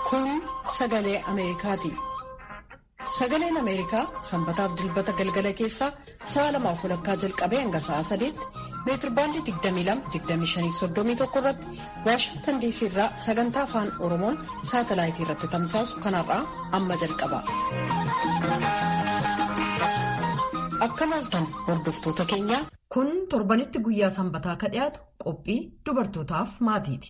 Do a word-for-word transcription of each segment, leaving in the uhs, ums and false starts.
Kun sagalee Ameerikaati. Sagaleen Ameerikaa sanbataaf dilbata galgala keessaa sa'a lamaaf walakkaa jalqabee hanga sa'a sadeetti meetirbaandii digdamii lama digdamii shanii fi soddomii tokko irratti Waashingtan diisii irraa sagantaa afaan Oromoon saatalaayitii irratti tamsaasu kanarraa amma jalqaba. Akka laaltan hordoftoota keenyaa. Kun torbanitti guyyaa sanbataa ka dhiyaatu qophii dubartootaaf maatiiti.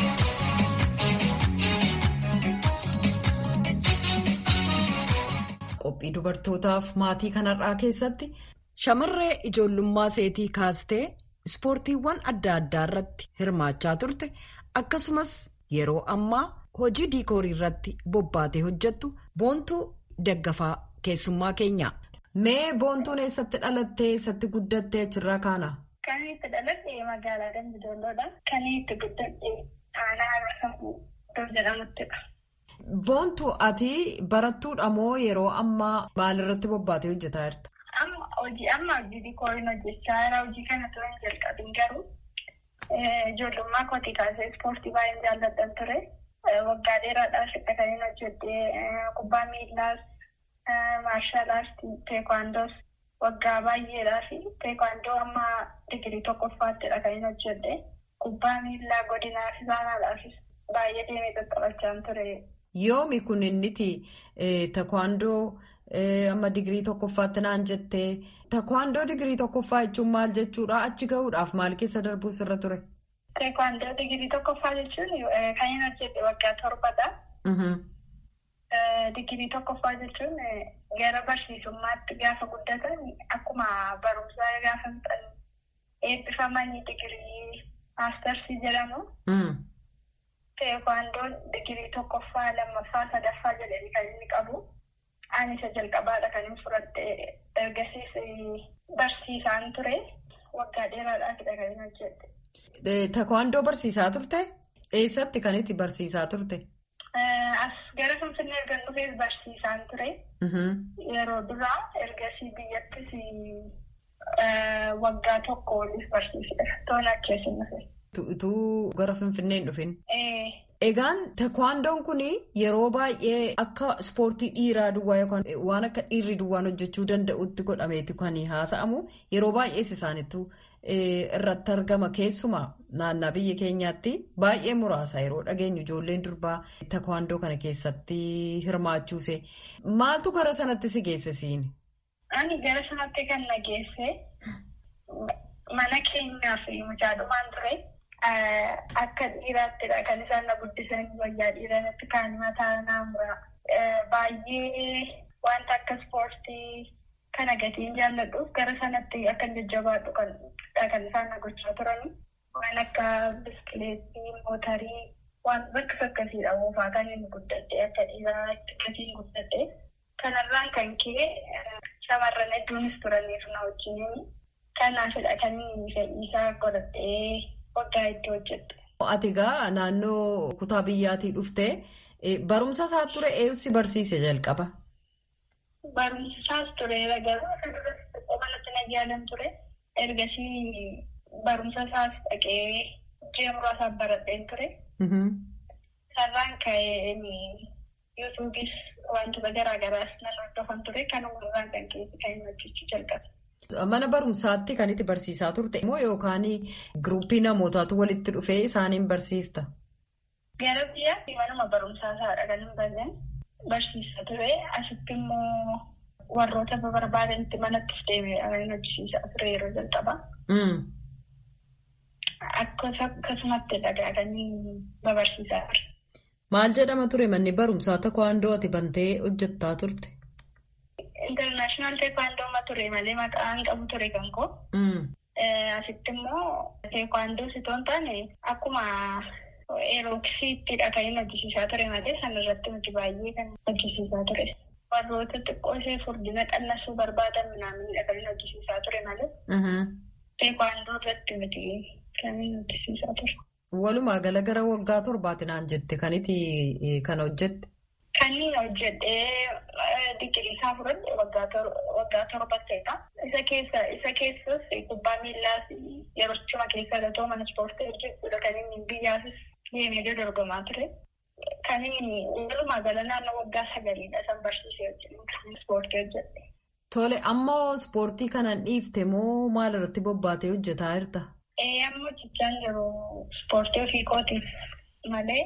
Qophii dubartootaaf maatii kanarraa keessatti shamarree ijoollummaa seetii kaastee ispoortiiwwan adda addaa irratti hirmaachaa turte akkasumas yeroo ammaa hojii diikoorii irratti bobbaatee hojjettu Boontuu Daggafaa keessummaa keenya. Mee Boontuun eessatti dhalattee eessatti guddattee achirraa kaana? Kan itti dhalatte magaalaa Dambidooloodha. Kan itti guddatte aanaa Arsamuu jedhamuttidha. Boontuu ati barattuudha moo yeroo ammaa maalirratti bobbaatee hojjetaa jirta? Amma hojii amma hojii diikooriin hojjechaa jira. Hojii kana ture hin jalqabin garuu ijoollummaa kootii kaasee ispoortii baay'een jaalladhan ture. Waggaa dheeraadhaaf kan hin hojjedhee kubbaa miillaas, maarshaal aartii, teekwaandoos waggaa baay'eedhaaf teekwaandoo amma digirii tokkoffaattidha kan hin hojjedhee. Kubbaa miillaa godinaaf isaanaadhaafis baay'ee deemee qaqqabachaan ture. Yoomi kun inniti teekwaandoo amma digirii tokkoffaatti naan jettee teekwaandoo digirii tokkoffaa jechuun maal jechuudha? Achi gahuudhaaf maal keessa darbuu sirra ture? Teekwaandoo digirii tokkoffaa jechuun kan hin hojjette waggaa torbadha. Digirii tokkoffaa jechuun gara barsiisummaatti gaafa guddatan akkuma barumsaa gaafa eebbifamanii digirii maastarsii jedhamu. Teekwaandoon digirii tokkoffaa, lammaffaa, sadaffaa jedhanii kan inni qabu. Ani isa jalqabaadha kan inni fudhatte ergasiis barsiisaan ture. Waggaa dheeraadhaafidha kan inni hojjette. Teekwaandoo barsiisaa turte? Eessatti kan itti barsiisaa turte? As gara Finfinnee erga dhufees barsiisaan ture. Yeroo duraa ergasii biyyattis waggaa tokko waliif barsiisee tola keessin dhufe. Utuu gara Finfinnee hin dhufin. Egaan teekwaandoon kun yeroo baay'ee akka ispoortii dhiiraa duwwaa yookaan waan akka dhiirri duwwaan hojjechuu danda'utti godhameeti kan haasa'amu yeroo baay'ees isaanittu irratti argama keessumaa naannaa biyya keenyaatti baay'ee muraasa yeroo dhageenyu ijoolleen durbaa teekwaandoo kana keessatti hirmaachuuse maaltu gara sanatti si geessisiin? Ani gara sanatti kan na geesse mana keenyaa fi mucaadumaan ture. Akka dhiiraattidha kan isaan na guddisan wayyaa dhiiranitti kaan mataa naamura. Baay'ee wanta akka ispoortii kana gatiin jaalladhuuf gara sanatti akka jajjabaadhu kan isaan na gochaa turani. Waan akka biskileetii, mootarii waan bakka akkasiidha oofaa kan inni guddadhe akka dhiiraa gatiin guddadhe. Kanarraan kan ka'e shamarran hedduunis turaniif na wajjin kanaafidha kan inni fedhiisaa godhadhee. Waggaa itti hojjette. Ati egaa naannoo kutaa biyyaatii dhuftee barumsa isaa ture eessi barsiise jalqaba? Barumsa isaas ture garuu manatti na jaalan ture. Ergasii barumsa isaas dhaqee ji'a muraasaaf baradheen ture. Sarraan ka'ee yuutuubis wantoota garaa garaas nan hordofan ture. Kanumarraan kan keessi kan hin hojjechuu jalqabe. Mana barumsaatti kan itti barsiisaa turte immoo yookaan giruuppii namootaatu walitti dhufee isaaniin barsiifta? Gara biyyaatti manuma barumsaa isaadha kan hin baran barsiisaa ture. Asitti immoo warroota barbaadanitti manatti deemee kan hojjisiisaa ture yeroo jalqabaa. Akkasumatti dhagaa kan babarsiisaa ture. Maal jedhama ture manni barumsaa teekwaandoo ati bantee hojjettaa turte? International teekwaandoo ma ture malee maqaan qabu ture kan koo. Asitti immoo teekwaandoo sitoon taane akkuma eerooksiittidha kan inni hojjisiisaa ture malee sanarratti nuti baay'ee kan hojjisiisaa ture. Warroota xiqqoo ishee furdina qannasuu barbaadan minaamidha kan inni hojjisiisaa ture malee. Teekwaandoo irratti nuti kan inni hojjisiisaa ture. Walumaa gala gara waggaa torbaatinaan jette kan itti kan hojjette? Kan inni hojjedhee digirii isaa fudhadhe waggaa torbatteedha. Isa keessa isa keessas kubbaa miillaas yeroo chuma keessa gatoo mana ispoortii hojjechuudha kan inni biyyaasis deemee dorgomaa ture. Kan walumaa gala naannoo waggaa sagaliidha san barsiisee hojjetu ispoortii hojjette. Tole ammoo ispoortii kanan dhiifte moo maal irratti bobbaatee hojjetaa jirta? Ee ammoo hojjechaa jiru ispoortii ofii kootiif malee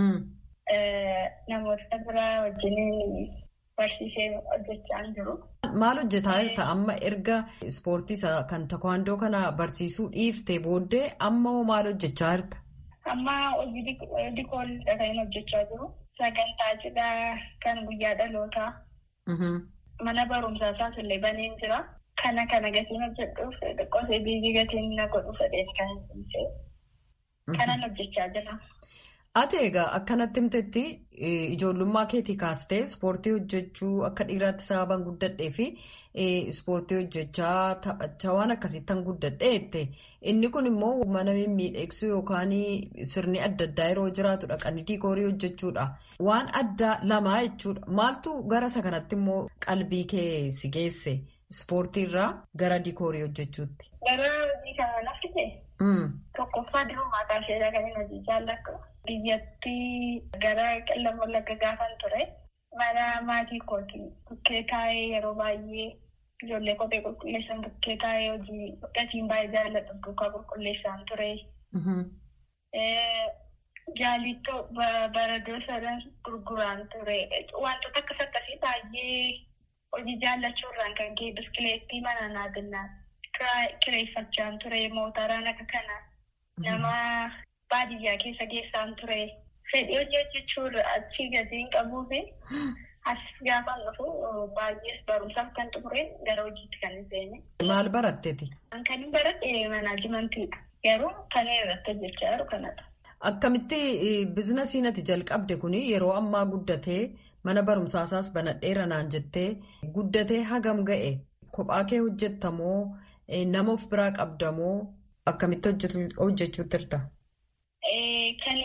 namoota biraa wajjin barsiisee hojjechaa jiru. Maal hojjetaa jirta amma erga ispoortii kan takwaandoo kana barsiisuu dhiiftee booddee amma maal hojjechaa jirta? Amma hojii dikooridha kan hojjechaa jiru. Sagantaa cidhaa kan guyyaa dhalootaa. Mana barumsaa isaas illee baneen jira. Kana kana gatiin hojjedhuuf xiqqoosee biizii gatiin na godhu fedheeti kan hin kanan hojjechaa jira. Ati egaa akkanatti himtetti ijoollummaa keetii kaastee ispoortii hojjechuu akka dhiiraatti sababan guddadhee fi ispoortii hojjechaa taphachaa waan akkasiittan guddadheette inni kun immoo mana miidheegsuu yookaan sirni adda addaa yeroo jiraatu dhaqanii diikoorii hojjechuudha. Waan addaa lamaa jechuudha. Maaltu gara isa kanatti immoo qalbii kee si geesse ispoortiirraa gara diikoorii hojjechuutti? Gara hojii kana nafti tokkoffaa dirumaa kaasee kan hin hojii jaalladhu. Biyyatti gara qillam wallagga gaafan ture mana maatii kooti bukkee taa'ee yeroo baay'ee ijoollee kophee qulqulleessan bukkee taa'ee hojii gatiin baay'ee jaalladhu duukaa qulqulleessaan ture. Jaalittoo baradoo sadan gurguraan ture wantoota akkas akkasii baay'ee hojii jaallachuurraan kan ka'e biskileettii mana naadinaa kireeffachaan ture mootaraan akka kana nama. Baadiyyaa keessa geessaan ture fedhii hojii hojjechuun achii gatiin qabuu fi as gaafa dhufu baay'ees barumsaaf kan xumure gara hojiitti kan hin seene. Maal baratteeti? Kan hin baradhe manaajimantiidha. Garuu kan irratti hojjechaa jiru kanadha. Akkamitti biizinasiin ati jalqabde kun yeroo ammaa guddatee mana barumsaasaas banadheera naan jettee guddatee hagam ga'e kophaa kee hojjettamoo nama of biraa qabdamoo akkamitti hojjechuutti jirta? Kan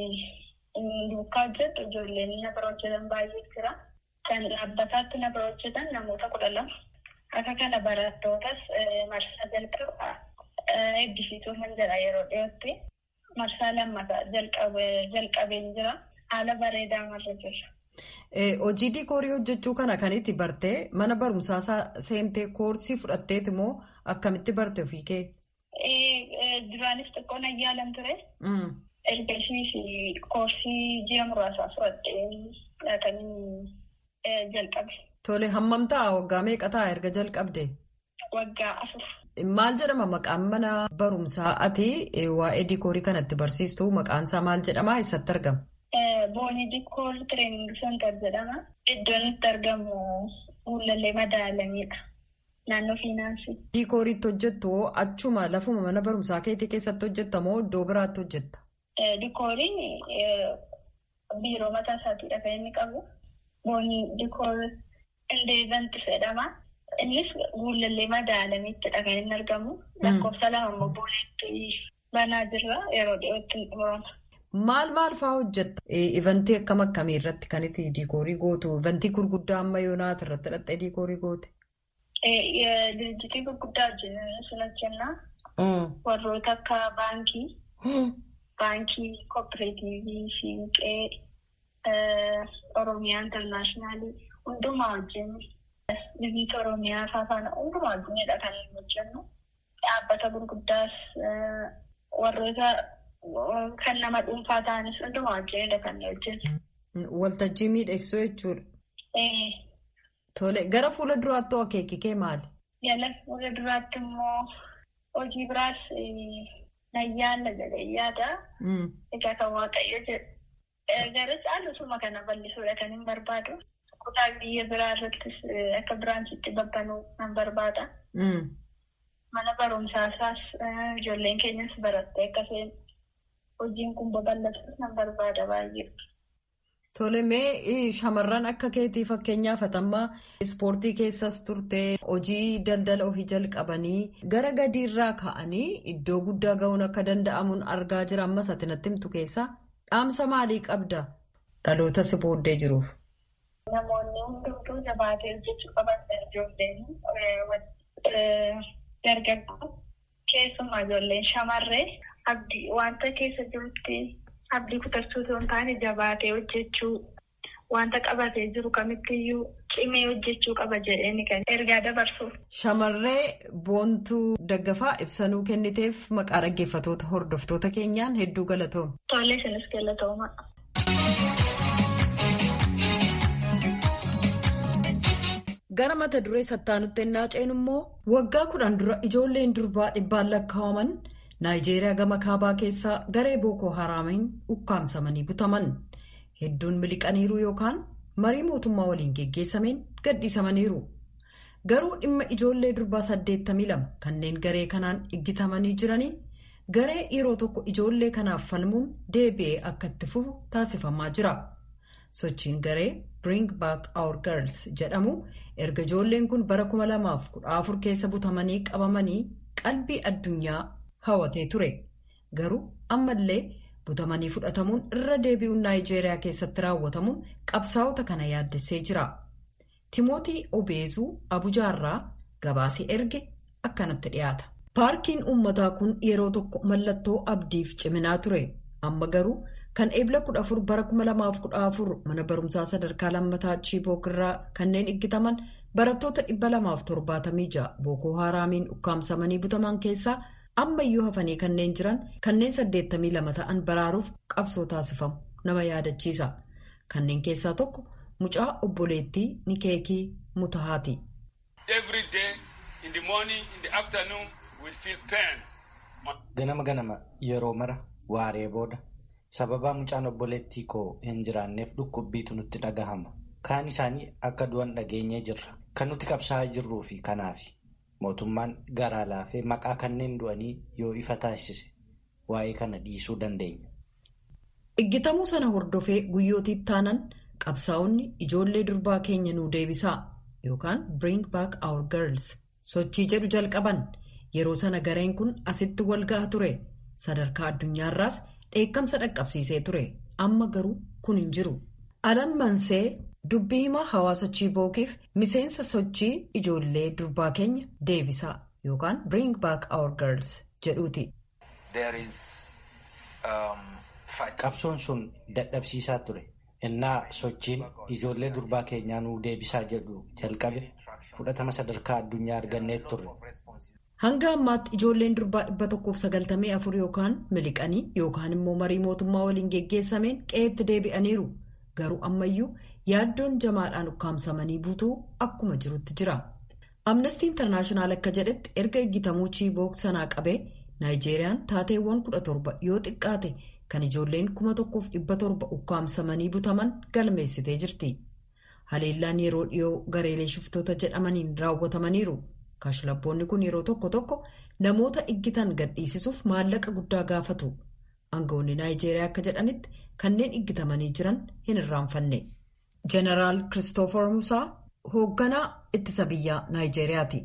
duukaa hojjetu ijoolleen na bira hojjetan baay'ee jira. Kan dhaabbataatti na bira hojjetan namoota kudha lama. Akka kana barattootas marsaa jalqaba eebbisiisuu kan jedha yeroo dhiyootti. Marsaa lammataa jalqabeen jira. Haala bareedaa marra jira. Hojii diikoorii hojjechuu kana kan itti bartee mana barumsaa seentee koorsii fudhatteeti moo akkamitti barte ofii kee? Duraanis xiqqoon ayyaalan ture. Ergasiis koorsii ji'a muraasaa fudhadhee kan jalqabe. Tole hammam ta'a waggaa meeqa ta'a erga jalqabde? Waggaa afur. Maal jedhama maqaan mana barumsaa ati waa'ee diikoorii kanatti barsiistu maqaan isaa maal jedhama eessatti argama? Boonii diikoor tireening sentar jedhama. Iddoon itti argamu Uullallee Madaalamidha. Naannoo fiinaansii. Diikooriitti hojjettu achuma lafuma mana barumsaa keetii keessatti hojjetta moo iddoo biraatti hojjetta? Diikooriin biiroo mataa isaatiidha kan inni qabu. Boonii diikoor indeevanti jedhama. Innis Uullallee Madaalamittidha kan inni argamu. Lakkoofsa lama immoo booneetti banaa jirra yeroo dhiyootti hin xumurama. Maal maal fa'aa hojjetta? Ivantii akkam akkamii irratti kan itti diikoorii gootu? Ivantii gurguddaa amma yoonaati irratti hidhattee diikoorii goote? Dirjitii gurguddaa wajjin sun hojjennaa. Warroota akka baankii, baankii kooperaatiivii, Siinqee, Oromiyaa Intarnaashinaali hundumaa wajjin biyyoota Oromiyaa faana hundumaa wajjinidha kan hojjennu. Dhaabbata gurguddaas warroota kan nama dhuunfaa ta'anis hundumaa wajjinidha kan hojjennu. Waltajjii miidhagsuu jechuudha. Tole gara fuula duraatti akeeki kee maali? Gara fuula duraatti immoo hojii biraas nayyaalla jedhee yaada. Egaa kan waaqayyo jedhu. Gara caalusuma kana bal'isuudha kan hin barbaadu. Kutaa biyya biraa irrattis akka biraanchitti babbanuu nan barbaada. Mana barumsaasaas ijoolleen keenyas barattee akkaseen hojiin kun babal'atuus nan barbaada baay'ee. Tole mee shamarran akka keetii fakkeenyaaf atamma ispoortii keessas turtee hojii daldala ofii jalqabanii gara gadiirraa ka'anii iddoo guddaa ga'uun akka danda'amuun argaa jira ammas ati natti himtu keessaa dhaamsa maalii qabda dhaloota si booddee jiruuf? Namoonni hundumtuu jabaatee hojjechuu qaban ijoolleen dargaggoo keessumaa ijoolleen shamarree abdii wanta keessa jirutti abdii kutachuu osoo hin taane jabaatee hojjechuu wanta qabatee jiru kamittiyyuu cimee hojjechuu qaba jedheen kan ergaa dabarsuuf. Shamarree Boontuu Daggafaa ibsanuu kenniteef maqaa dhaggeeffatoota hordoftoota keenyaan hedduu galatooma. Tole isinis galatooma. Gara mata duree sattaanutti ennaa ceenu immoo waggaa kudhan dura ijoolleen durbaa dhibbaan lakkaa'aman Naayijeeriyaa gama kaabaa keessaa garee Bookoo Haraamiin ukkaamsamanii butaman. Hedduun miliqaniiru yookaan marii mootummaa waliin geggeessameen gadhiisamaniiru. Garuu dhimma ijoollee durbaa saddeettamii lama kanneen garee kanaan iggitamanii jiranii garee yeroo tokko ijoollee kanaaf falmuun deebi'ee akka itti fufu taasifamaa jira. Sochiin garee Bring Back Our Girls jedhamu erga ijoolleen kun bara kuma lamaaf kudha afur keessa butamanii qabamanii qalbii addunyaa hawatee ture. Garuu ammallee butamanii fudhatamuun irra deebi'uun Naayijeeriyaa keessatti raawwatamuun qabsaa'ota kana yaaddessee jira. Timootii Obeezuu Abujaarraa gabaasee erge akkanatti dhiyaata. Paarkiin uummataa kun yeroo tokko mallattoo abdiif ciminaa ture. Amma garuu kan eebla kudha afur bara kuma lamaaf kudha afur mana barumsaa sadarkaa lammataa Chiibook irraa kanneen iggitaman barattoota dhibba lamaaf torbaatamii ja'a Bookoo Haraamiin ukkaamsamanii butaman keessaa ammayyuu hafanii kanneen jiran kanneen saddeettamii lama ta'an baraaruuf qabsoo taasifamu nama yaadachiisa. Kanneen keessaa tokko mucaa obboleettii Nikeekii Mutahaati. Ganama ganama yeroo mara waaree booda sababaa mucaan obboleettii koo hin jiraanneef dhukkubbiitu nutti dhagahama. Kaan isaanii akka du'an dhageenyee jirra. Kan nuti qabsaa'aa jirruu fi kanaafi. Mootummaan garaa laafee maqaa kanneen du'anii yoo ifa taasise waa'ee kana dhiisuu dandeenya. Iggitamuu sana hordofee guyyootiitti taanan qabsaa'onni ijoollee durbaa keenya nuu deebisaa yookaan Bring Back Our Girls sochii jedhu jalqaban. Yeroo sana gareen kun asitti wal ga'a ture. Sadarkaa addunyaarraas dheekkamsa dhaqqabsiisee ture. Amma garuu kun hin jiru. Alan Mansee dubbii himaa hawaasa Chiibookiif miseensa sochii ijoollee durbaa keenya deebisaa yookaan Bring Back Our Girls jedhuuti. Qabsoon sun dadhabsiisaa ture. Innaa sochiin ijoollee durbaa keenyaa nuu deebisaa jedhu jalqabe fudhatama sadarkaa addunyaa argannee turre. Hanga ammaatti ijoolleen durbaa dhibba tokkoof sagaltamii afur yookaan miliqanii yookaan immoo marii mootummaa waliin geggeessameen qe'eetti deebi'aniiru. Garuu ammayyuu yaaddoon jamaadhaan ukkaamsamanii buutuu akkuma jirutti jira. Amnesty International akka jedhetti erga iggitamuu Chiibook sanaa qabee Naayijeeriyaan taateewwan kudha torba yoo xiqqaate kan ijoolleen kuma tokkoof dhibba torba ukkaamsamanii butaman galmeessitee jirti. Haleellaan yeroo dhiyoo gareelee shiftoota jedhamaniin raawwatamaniiru. Kashlabboonni kun yeroo tokko tokko namoota iggitan gadhiisisuuf maallaqa guddaa gaafatu. Aangawoonni Naayijeeriyaa akka jedhanitti kanneen iggitamanii jiran hin irraanfanne. Jeneraal Christopher Musaa hoogganaa ittisa biyyaa Naayijeeriyaati.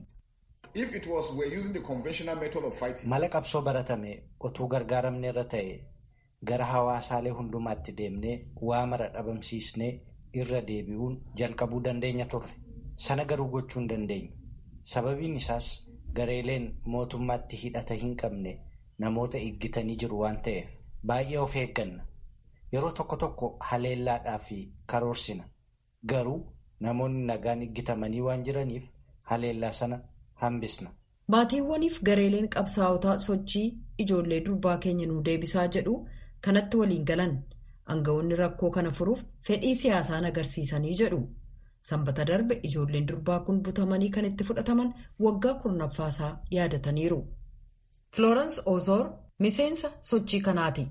Mala qabsoo baratame otuu gargaaramne irra ta'e gara hawaasaalee hundumaatti deemnee waa mara dhabamsiisnee irra deebi'uun jalqabuu dandeenya turre. Sana garuu gochuu hin dandeenye. Sababiin isaas gareeleen mootummaatti hidhata hin qabne namoota iggitanii jiru waan ta'eef baay'ee of eegganna. Yeroo tokko tokko haleellaadhaa fi karoorsina. Garuu namoonni nagaan iggitamanii waan jiraniif haleellaa sana hambisna. Maatiiwwaniif gareeleen qabsaa'otaa sochii ijoollee durbaa keenya nuu deebisaa jedhu kanatti waliin galan. Aangawoonni rakkoo kana furuuf fedhii siyaasaan agarsiisanii jedhu. Sanbata darbe ijoolleen durbaa kun butamanii kan itti fudhataman waggaa kurnaffaasaa yaadataniiru. Florence Ozoor miseensa sochii kanaati.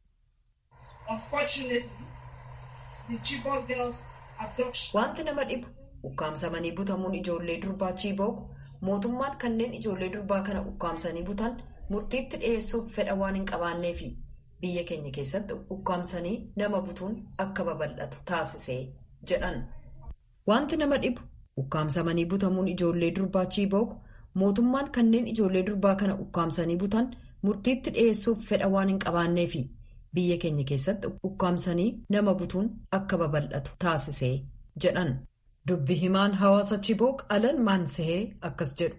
Wanti nama dhibu ukkaamsamanii butamuun ijoollee durbaa Chiibook mootummaan kanneen ijoollee durbaa kana ukkaamsanii butan murtiitti dhiyeessuuf fedha waan hin qabaanneefi biyya keenya keessatti ukkaamsanii nama butuun akka babal'atu taasisee jedhan. Wanti nama dhibu ukkaamsamanii butamuun ijoollee durbaa Chiibook mootummaan kanneen ijoollee durbaa kana ukkaamsanii butan murtiitti dhiyeessuuf fedha waan hin qabaanneefi biyya keenya keessatti ukkaamsanii nama butuun akka babal'atu taasisee jedhan. Dubbi himaan hawaasa Chiibook Alan Maansee akkas jedhu.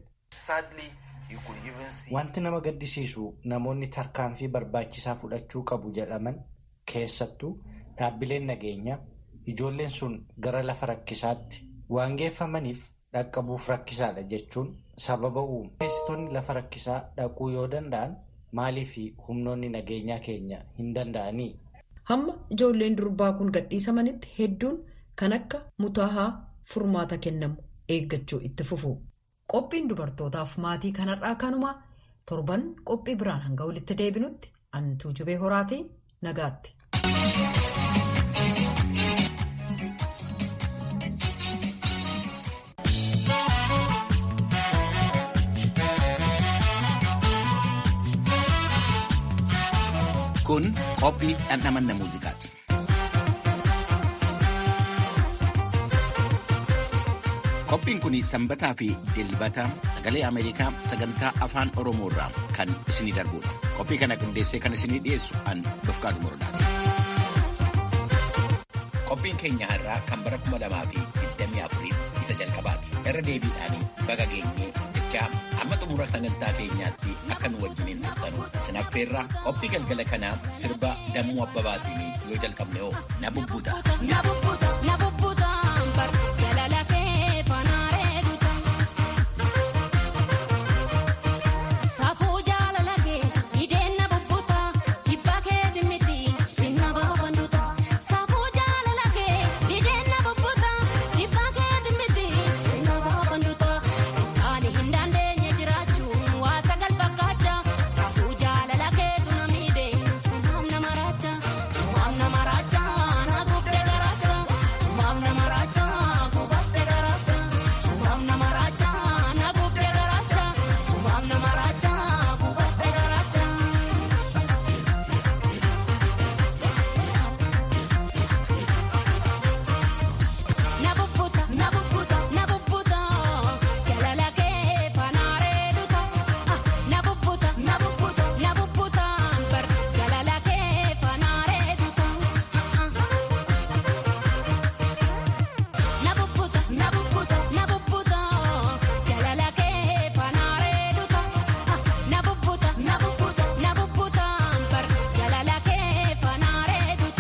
Wanti nama gaddisiisu namoonni tarkaanfii barbaachisaa fudhachuu qabu jedhaman keessattuu dhaabbileen nageenyaa ijoolleen sun gara lafa rakkisaatti waan geeffamaniif dhaqqabuuf rakkisaadha jechuun sababa uumu. Keessattoonni lafa rakkisaa dhaquu yoo danda'an maaliif humnoonni nageenyaa keenya hin danda'anii? Hamma ijoolleen durbaa kun gadhiisamanitti hedduun kan akka mutaahaa furmaata kennamu eeggachuu itti fufu. Qophiin dubartootaaf maatii kanarraa kanumaa torban qophii biraan hanga walitti deebinutti antuu jubee horaatii nagaatti. Kun qophii dhandhamanna muuziqaati. Qophiin kun sanbataa fi dilbata sagalee Ameerikaa sagantaa afaan Oromoo irraa kan isinii darbudha. Qophii kana qindeessee kan isinii dhiyeessu an Dofqaadu Morodaati. Qophiin keenya har'aa kan bara kuma lamaa fi digdamii afurii isa jalqabaati. Irra deebiidhaanii baga geenyee jechaa amma xumura sagantaa keenyaatti akka nu wajjiniin turtanu isin affeerraa qophii galgala kanaa sirba Dammuu Abbabaatiin yoo jalqabne hoo na bubbuta. Na bubbuta, na bubbuta, jalala kee fanaaree duuta. Saafuu jaalala kee ideen na bubbuta, jibba kee dimmiti sinna baafan duuta. Saafuu jaalala kee ideen na bubbuta, jibba kee dimmiti sinna baafan duuta. Ani hin dandeenye jiraachuun waa sagal fakkaata. Saafuu jaalala kee tuna miidhee sumaam nama raacha, sumaam nama raacha, na gubdee garaacha, sumaam nama raacha, gubadde garaacha, sumaam nama raacha, na gubdee garaacha, sumaam nama raacha, gubadde garaacha. Na bubbuta, na bubbuta, na bubbuta, jalala kee fanaaree duuta. Na bubbuta, na bubbuta, na bubbuta, bar jalala kee fanaaree duuta. Na bubbuta, na bubbuta, na bubbuta, jalala kee fanaaree duuta. Na bubbuta, na bubbuta, na bubbuta, bar jalala kee fanaaree duuta.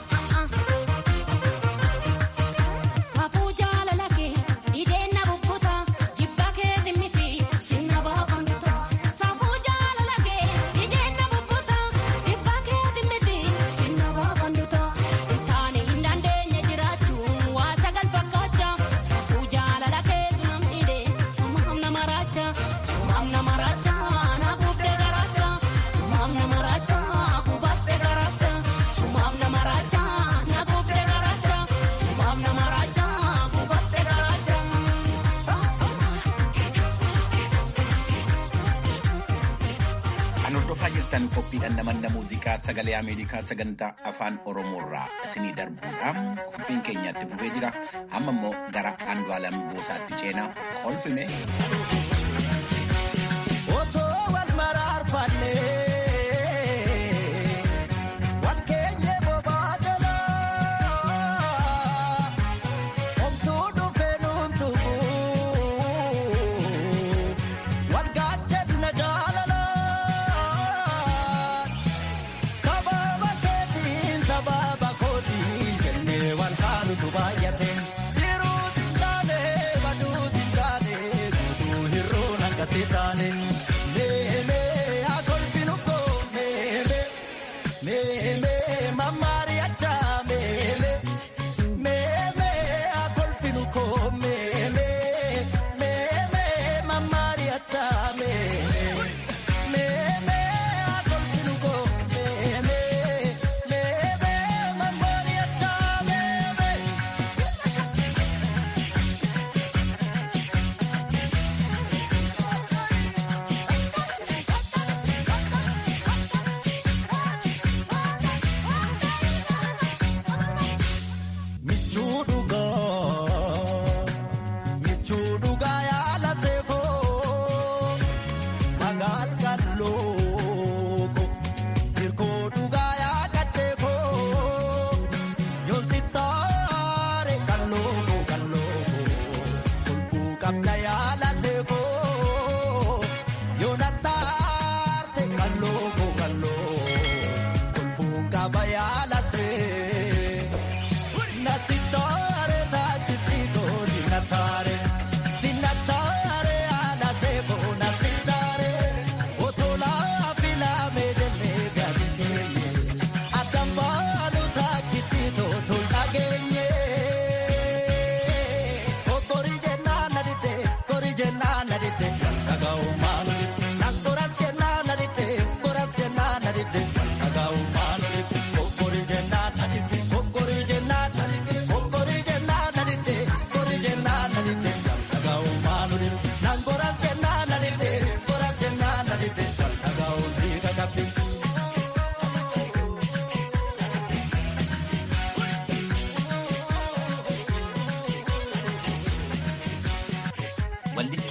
Saafuu jaalala kee ideen na bubbuta, jibba kee dimmiti sinna baafan duuta. Saafuu jaalala kee ideen na bubbuta, jibba kee dimmiti sinna baafan duuta. Taane hin dandeenye jiraachuun waa sagal fakkaata. Saafuu jaalala kee tuna miidhee sumaam nama raacha, sumaam nama raacha, na gubdee garaacha, sumaam nama raacha, gubadde garaacha, sumaam nama raacha, na gubdee garaacha, sumaam nama raacha, gubadde garaacha. Kan hordofaa jirtan qophii dhandhamanna muuziqaa sagalee Ameerikaa sagantaa afaan Oromoo irraa isinii darbuudhaan qophiin keenyatti fufee jira. Amma immoo gara Andu'aalam Goosaatti ceenaa kolfine. Osoo wal maraarfannee wal keenyee bobaa jalaa homtuu dhufee nuun tuquu wal gaachadna jaalalaan sababa keetiin sababa kootiin jennee wal kaanutu baay'ate. Jiruu sin taane baduu sin taane guutuu hin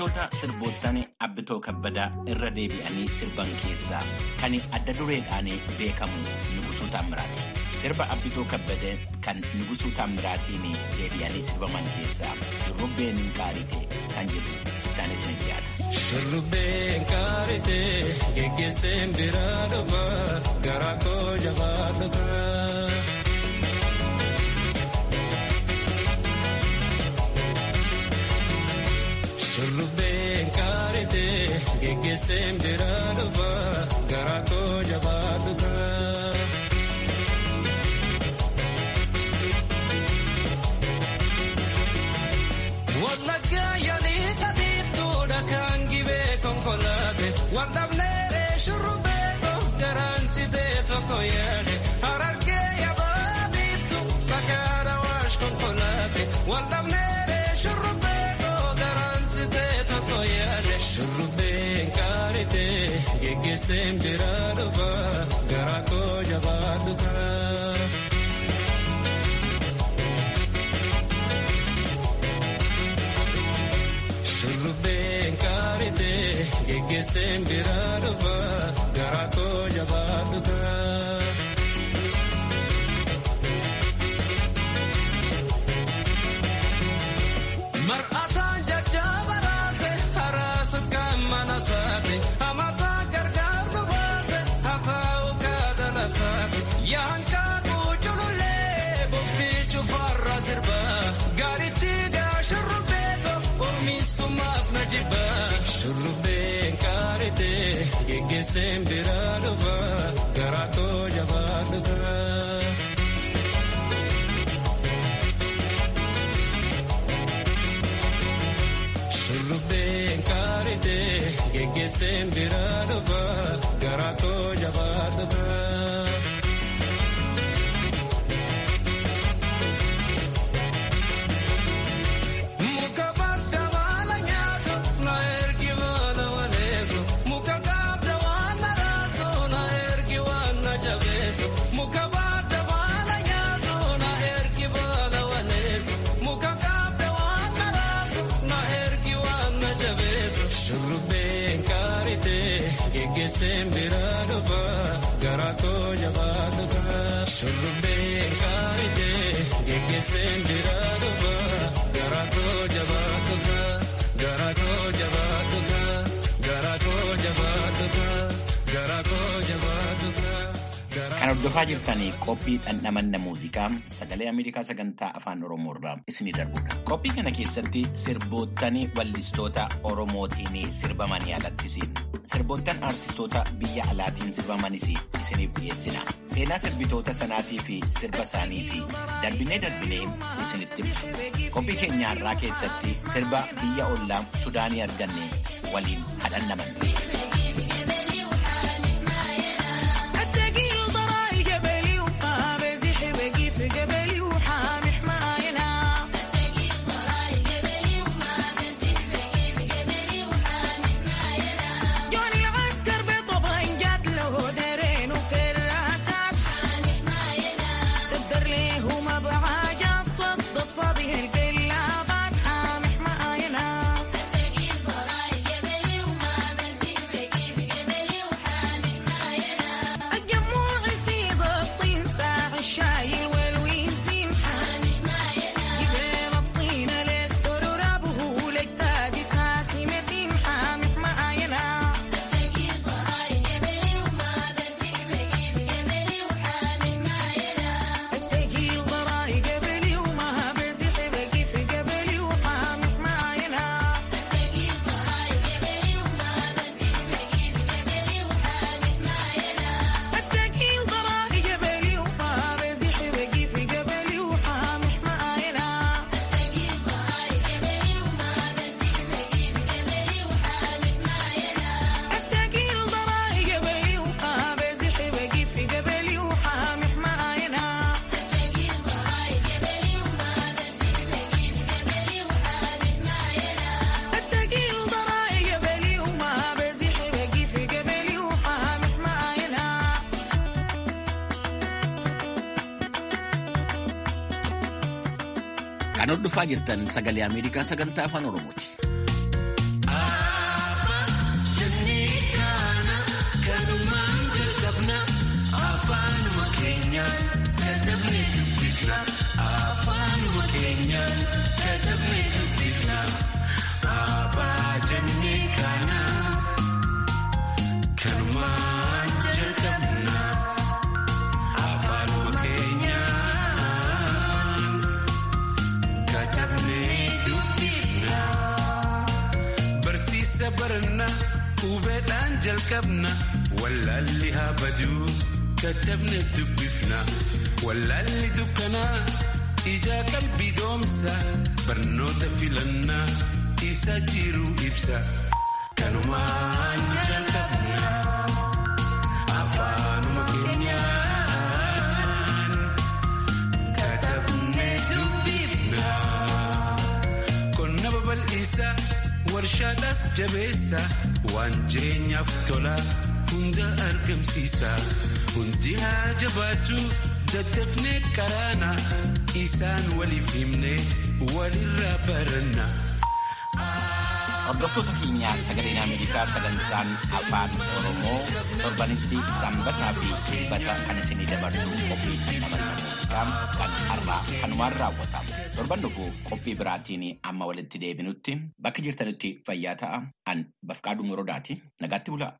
Weellistoota sirboottan Abbitoo Kabbadaa irra deebi'anii sirban keessaa kan adda dureedhaan beekamu Nugusuu Taammiraati. Sirba Abbitoo Kabbadee kan Nugusuu Taammiraatiin deebi'anii sirbaman keessaa Shurrubbeen Qaarite kan jedhu ittaanee isin dhiyaata. Shurrubbeen Qaarite geggeesseen biraa dhufa garaa koo jabaa dhufa. Shurrubbeen Qaarite geggeesseen biraa dhufa garaa koo jabaa dhufa. Wallagga yaalii tabiiftuudha kan gibee konkolaate waldhabneeree shurrubbee koo garaanchitee tokko yaade harargee yabaa biiftu fakkaata waash konkolaate waldhabneeree shurrubbee koo garaanchitee tokko yaade shurrubbeen Qaarite geggeesseen biraa dhufa garaa koo jabaa dhufa. Shurrubbeen Qaarite geggeesseen biraa dhufa garaa koo jabaa dhufa. Mar'ataan jajjaba raase haraasu kan mana saate hamataa gargaartu baase hataa'u kaadala saate yaankaa kuuculullee boftii cufarra sirba gaaritti gaashurrubbee Ormisumaaf na jibba shurrubbeen Qaarite geggeesseen biraa dhufa garaa koo jabaa dhufa. Shurrubbeen Qaarite geggeesseen biraa dhufa garaa koo jabaa dhufa. Shurrubbeen Qaarite geggeesseen biraa dhufa garaa koo jabaa dhufa. Shurrubbeen Qaarite geggeesseen biraa dhufa garaa koo jabaa dhufa. Garaa koo jabaa dhufa. Garaa koo jabaa dhufa. Garaa koo jabaa dhufa. Kan hordofaa jirtanii qophii dhandhamanna muuziqaa sagalee Ameerikaa sagantaa afaan Oromoo irraa isinii darbudha. Qophii kana keessatti sirboottan wallistoota Oromootiin sirbamanii alattis sirboottan artistoota biyya alaatiin sirbamanis isiniif dhiyeessina. Seenaa sirbitoota sanaatii fi sirba isaaniis darbinee darbinee isinitti himna. Qophii keenya har'aa keessatti sirba biyya ollaa Sudaanii arganne waliin hadhannamanna. Kan hordofaa jirtan sagalee Ameerikaa sagantaa afaan Oromooti. barna hubeedhaan jalqabna wallaalli haa baduu katabne dubbifna wallaalli dukkanaa ija qalbii doomsa barnoota filannaa isa jiru ibsa kanumaan jalqabna afaanuma keenyaan katabne dubbifna qonna babal'isa warshaadhaas jabeessa waan jireenyaaf tola hunda argamsiisa hundi haa jabaatu daddafnee karaana isaan waliif himne walirraa baranna. Hordoftoota keenyaa sagaleen Ameerikaa sagantaan afaan Oromoo torbanitti sanbataa fi dilbata kan isinii dabarsu qophii kan har'aa kanumaan raawwatamu. Torban dhufu qophii biraatiin amma walitti deebinutti bakka jirtanitti fayyaa ta'a. An Bafqaaduu Morodaati. Nagaatti bulaa.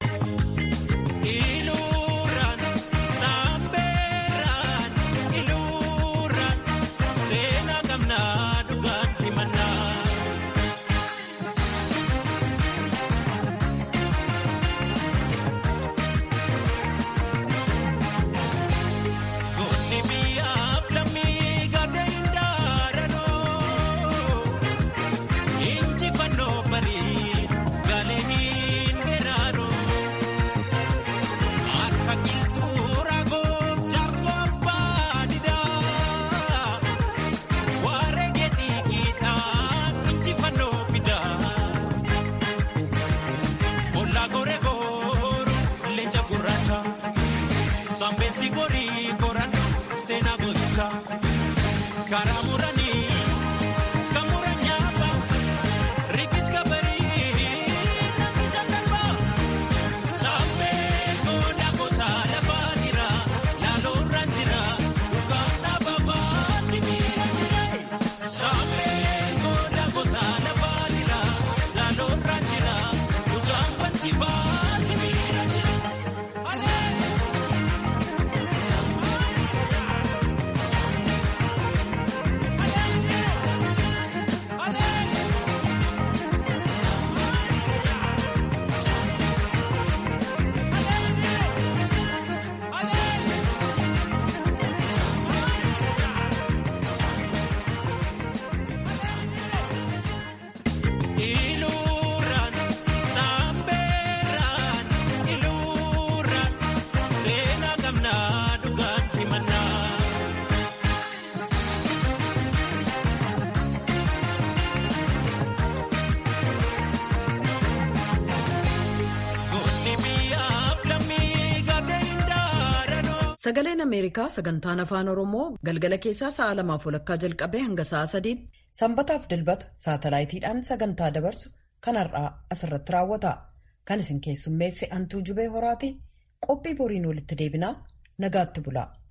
Sagaleen Ameerikaa sagantaan afaan Oromoo galgala keessaa sa'a lamaaf walakkaa jalqabee hanga sa'a sadiitti sanbataaf dilbata saatalaayitiidhaan sagantaa dabarsu kan har'aa asirratti raawwata. Kan isin keessummeesse Antuu Jubee Horaati. Qophii boriin walitti deebinaa nagaatti bulaa.